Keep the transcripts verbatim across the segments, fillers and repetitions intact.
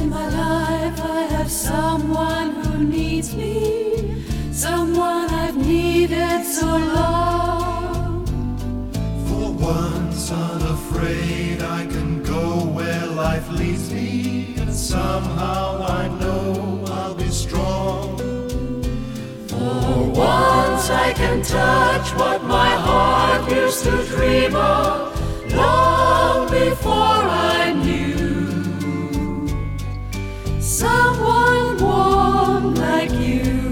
in my life I have someone who needs me, someone I've needed so long. For once unafraid I can go where life leads me, and somehow I know I'll be strong. For once I can touch what my heart used to dream of long before I knew. Someone warm like you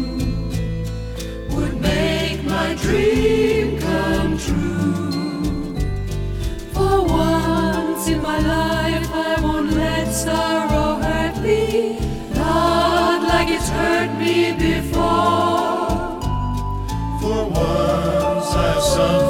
would make my dream come true. For once in my life I won't let sorrow hurt me, not like it's hurt me before. For once I have some